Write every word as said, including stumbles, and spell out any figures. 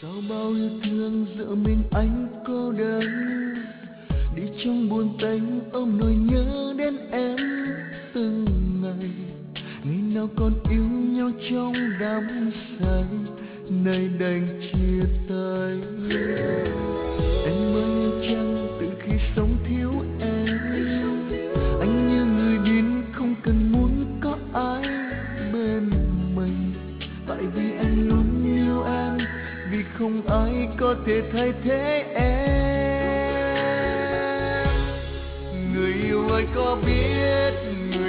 Sau bao yêu thương giữa mình anh cô đơn, đi trong buồn tênh ôm nỗi nhớ đến em từng ngày. Ngày nào còn yêu nhau trong đắm say, nay đành chia tay. Em ơi em chăng từ khi sống thiếu em, anh như người điên không cần muốn có ai bên mình. Tại vì anh luôn yêu em, vì không ai có thể thay thế em. Người yêu ơi có biết